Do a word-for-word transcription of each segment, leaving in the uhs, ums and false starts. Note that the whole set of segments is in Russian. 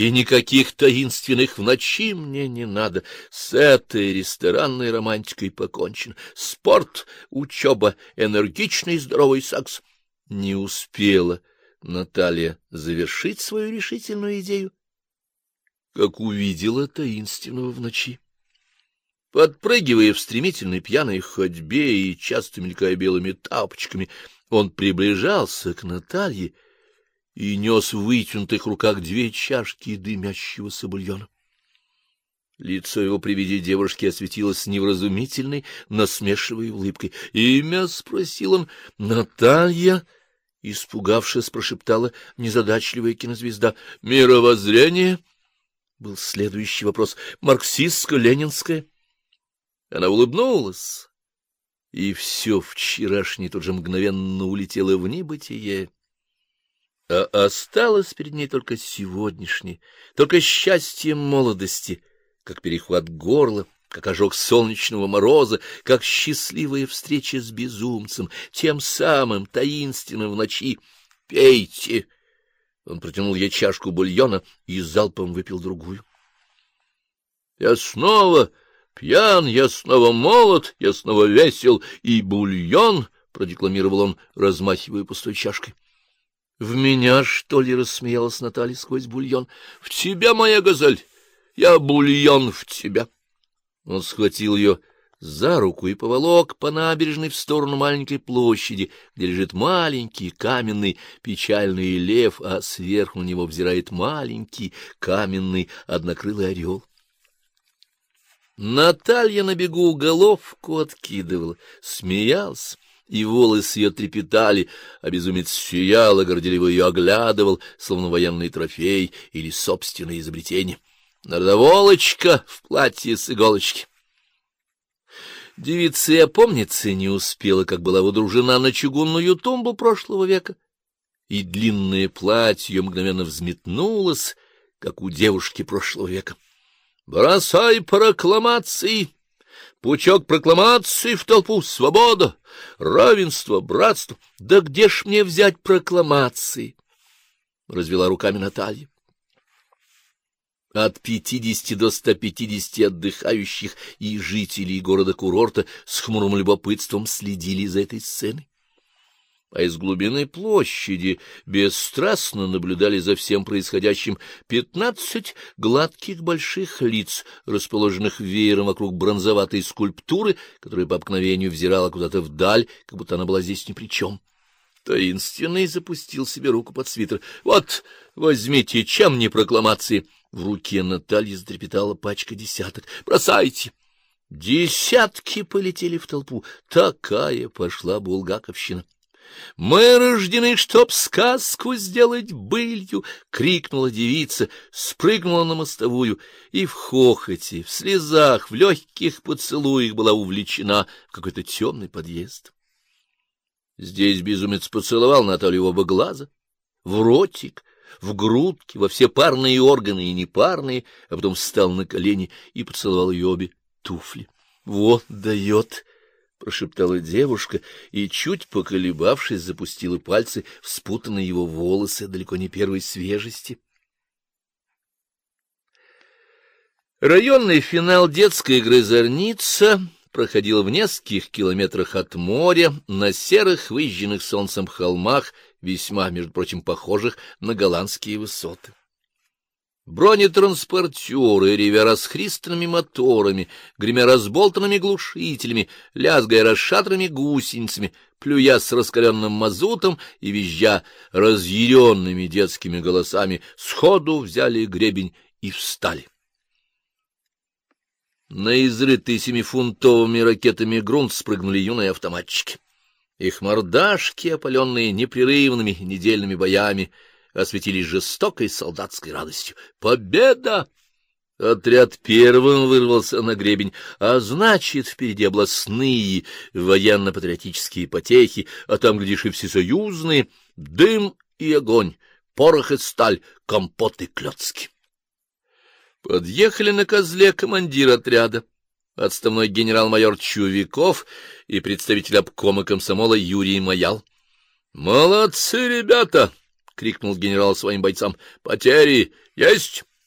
И никаких таинственных в ночи мне не надо. С этой ресторанной романтикой покончено. Спорт, учеба, энергичный и здоровый секс. Не успела Наталья завершить свою решительную идею, как увидела таинственного в ночи. Подпрыгивая в стремительной пьяной ходьбе и часто мелькая белыми тапочками, он приближался к Наталье и нес в вытянутых руках две чашки дымящегося бульона. Лицо его при виде девушки осветилось невразумительной, насмешливой улыбкой. — Имя? — спросил он. — Наталья, — испугавшись, прошептала незадачливая кинозвезда. — Мировоззрение? — был следующий вопрос. — Марксистско-ленинское? Она улыбнулась, и все вчерашнее тут же мгновенно улетело в небытие. А осталось перед ней только сегодняшнее, только счастье молодости, как перехват горла, как ожог солнечного мороза, как счастливая встреча с безумцем, тем самым таинственным в ночи. «Пейте!» Он протянул ей чашку бульона и залпом выпил другую. «Я снова пьян, я снова молод, я снова весел, и бульон!» — продекламировал он, размахивая пустой чашкой. — В меня, что ли? — рассмеялась Наталья сквозь бульон. — В тебя, моя газель! Я бульон в тебя! Он схватил ее за руку и поволок по набережной в сторону маленькой площади, где лежит маленький каменный печальный лев, а сверху на него взирает маленький каменный однокрылый орел. Наталья на бегу головку откидывала, смеялась, и волосы ее трепетали, а безумец сиял и горделиво ее оглядывал, словно военный трофей или собственное изобретение. Народоволочка в платье с иголочки. Девица и опомниться не успела, как была водружена на чугунную тумбу прошлого века, и длинное платье ее мгновенно взметнулось, как у девушки прошлого века. «Бросай прокламации! Пучок прокламаций в толпу! Свобода! Равенство! Братство! Да где ж мне взять прокламации?» — развела руками Наталья. От пятидесяти до ста пятидесяти отдыхающих и жителей города-курорта с хмурым любопытством следили за этой сценой. А из глубины площади бесстрастно наблюдали за всем происходящим пятнадцать гладких больших лиц, расположенных веером вокруг бронзоватой скульптуры, которая по обыкновению взирала куда-то вдаль, как будто она была здесь ни при чем. Таинственный запустил себе руку под свитер. — Вот, возьмите, чем не прокламации? В руке Натальи затрепетала пачка десяток. — Бросайте! Десятки полетели в толпу. Такая пошла булгаковщина. — Мы рождены, чтоб сказку сделать былью! — крикнула девица, спрыгнула на мостовую и в хохоте, в слезах, в легких поцелуях была увлечена в какой-то темный подъезд. Здесь безумец поцеловал Наталью в оба глаза, в ротик, в грудки, во все парные органы и непарные, а потом встал на колени и поцеловал ее обе туфли. — Вот дает! — прошептала девушка и, чуть поколебавшись, запустила пальцы в спутанные его волосы далеко не первой свежести. Районный финал детской игры «Зорница» проходил в нескольких километрах от моря, на серых, выжженных солнцем холмах, весьма, между прочим, похожих на голландские высоты. Бронетранспортеры, ревя расхристанными моторами, гремя разболтанными глушителями, лязгая расшатанными гусеницами, плюя с раскаленным мазутом и визжа разъяренными детскими голосами, сходу взяли гребень и встали. На изрытый семифунтовыми ракетами грунт спрыгнули юные автоматчики. Их мордашки, опаленные непрерывными недельными боями, осветились жестокой солдатской радостью. Победа! Отряд первым вырвался на гребень, а значит, впереди областные военно-патриотические потехи, а там, глядишь, и всесоюзные, дым и огонь, порох и сталь, компот и клёцки. Подъехали на козле командир отряда, отставной генерал-майор Чувиков и представитель обкома комсомола Юрий Маял. — Молодцы, ребята! — крикнул генерал своим бойцам. — Потери есть?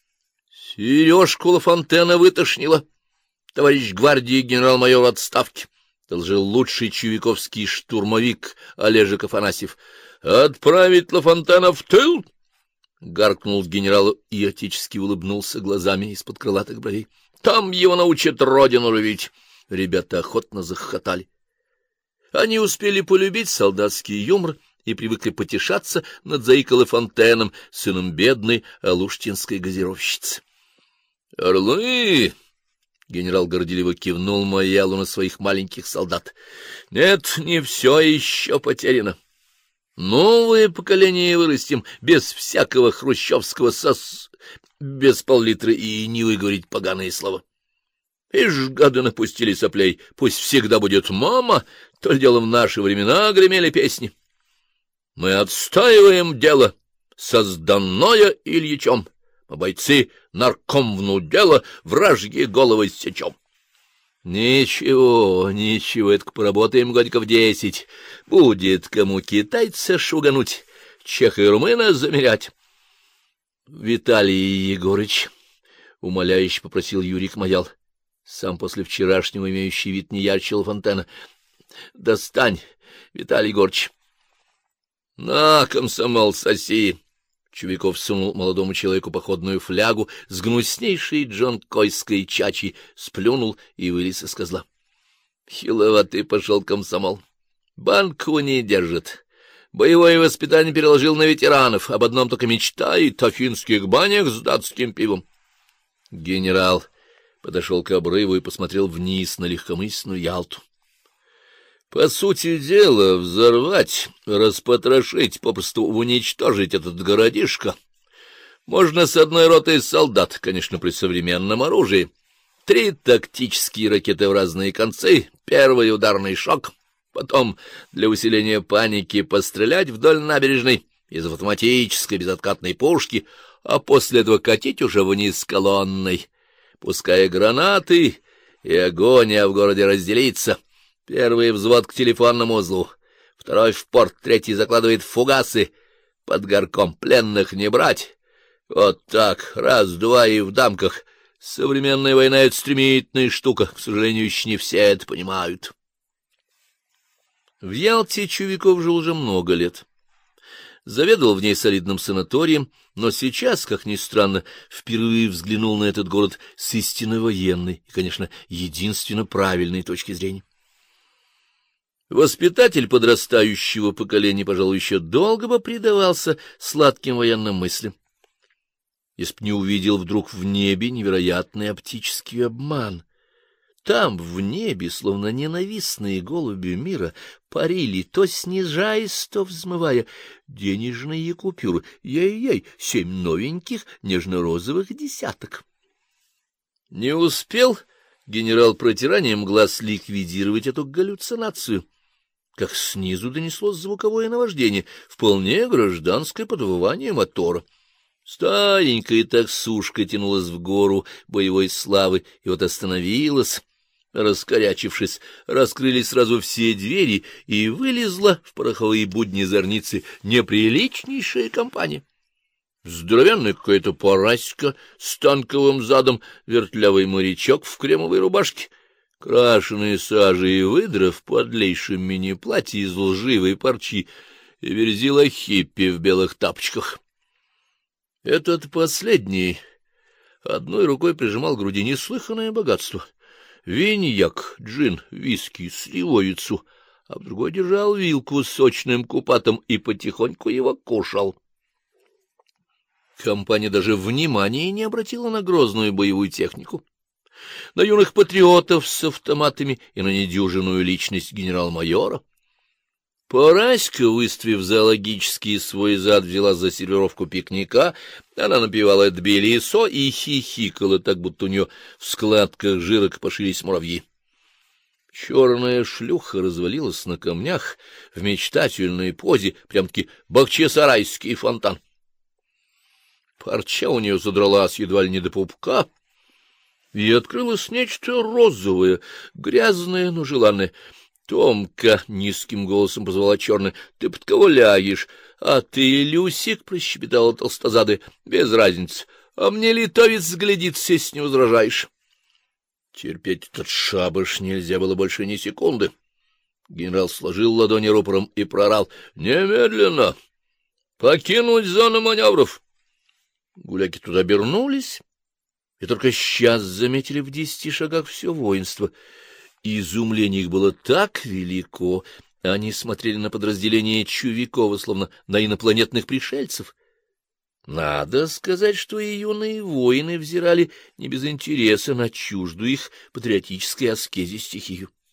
Сережку Лафонтена вытошнило. Товарищ гвардии генерал-майор в отставке, — доложил лучший чувиковский штурмовик Олежек Афанасьев. — Отправить Лафонтена в тыл? — гаркнул генерал и отечески улыбнулся глазами из-под крылатых бровей. — Там его научат родину любить. Ребята охотно захохотали. Они успели полюбить солдатский юмор и привыкли потешаться над Заикой Лафонтеном, сыном бедной алуштинской газировщицы. — Орлы! — генерал горделиво кивнул Маялу на своих маленьких солдат. — Нет, не все еще потеряно. Новое поколение вырастим без всякого хрущевского сос... без пол-литра и не выговорить поганые слова. Ишь, гады напустили соплей, пусть всегда будет мама, то ли дело в наши времена гремели песни. Мы отстаиваем дело, созданное Ильичом. Мы бойцы наркомвну дело, вражьи головы сечем. Ничего, ничего, это поработаем годиков десять. Будет кому китайца шугануть, чеха и румына замерять. Виталий Егорыч, — умоляюще попросил Юрик Маял, сам после вчерашнего имеющий вид не ярче Лафонтена. — Достань, Виталий Егорыч. — На, комсомол, соси! Чувиков сунул молодому человеку походную флягу с гнуснейшей джонкойской чачей, сплюнул и вылез из козла. Хиловатый пошел комсомол. Банку не держит. Боевое воспитание переложил на ветеранов, об одном только мечтает — о финских банях с датским пивом. Генерал подошел к обрыву и посмотрел вниз на легкомысленную Ялту. По сути дела, взорвать, распотрошить, попросту уничтожить этот городишко можно с одной ротой солдат, конечно, при современном оружии. Три тактические ракеты в разные концы, первый ударный шок, потом для усиления паники пострелять вдоль набережной из автоматической безоткатной пушки, а после этого катить уже вниз колонной, пуская гранаты, и огонь, а в городе разделиться. Первый взвод к телефонному узлу, второй в порт, третий закладывает фугасы под горком. Пленных не брать. Вот так, раз-два и в дамках. Современная война — это стремительная штука. К сожалению, еще не все это понимают. В Ялте Чувиков жил уже много лет. Заведовал в ней солидным санаторием, но сейчас, как ни странно, впервые взглянул на этот город с истинно военной и, конечно, единственно правильной точки зрения. Воспитатель подрастающего поколения, пожалуй, еще долго бы предавался сладким военным мыслям, если б не увидел вдруг в небе невероятный оптический обман. Там, в небе, словно ненавистные голуби мира, парили, то снижаясь, то взмывая, денежные купюры. Ей-ей, семь новеньких нежно-розовых десяток. Не успел генерал протиранием глаз ликвидировать эту галлюцинацию, как снизу донеслось звуковое наваждение, вполне гражданское подвывание мотора. Старенькая таксушка тянулась в гору боевой славы и вот остановилась. Раскорячившись, раскрылись сразу все двери, и вылезла в пороховые будни зорницы неприличнейшая компания. Здоровенная какая-то параська с танковым задом, вертлявый морячок в кремовой рубашке, крашеные сажей выдра в подлейшем мини-платье из лживой парчи и верзила хиппи в белых тапочках. Этот последний одной рукой прижимал к груди неслыханное богатство. Виньяк, джин, виски, сливовицу, а в другой держал вилку с сочным купатом и потихоньку его кушал. Компания даже внимания не обратила на грозную боевую технику, на юных патриотов с автоматами и на недюжинную личность генерал-майора. Параська, выставив зоологический свой зад, взяла за сервировку пикника. Она напевала «Тбилисо» и хихикала, так будто у нее в складках жира копошились муравьи. Черная шлюха развалилась на камнях в мечтательной позе, прям-таки бахчисарайский фонтан. Парча у нее задралась едва ли не до пупка, и открылось нечто розовое, грязное, но желанное. — Томка, — низким голосом позвала черная, — ты под кого ляешь? — А ты, Люсик, — прощебетала толстозадая, — без разницы. а мне литовец сглядится, если не возражаешь. Терпеть этот шабаш нельзя было больше ни секунды. Генерал сложил ладони рупором и проорал: — Немедленно! Покинуть зону маневров! Гуляки туда обернулись, и только сейчас заметили в десяти шагах все воинство. Изумление их было так велико, они смотрели на подразделение Чувикова, словно на инопланетных пришельцев. Надо сказать, что и юные воины взирали не без интереса на чуждую их патриотической аскезе стихию.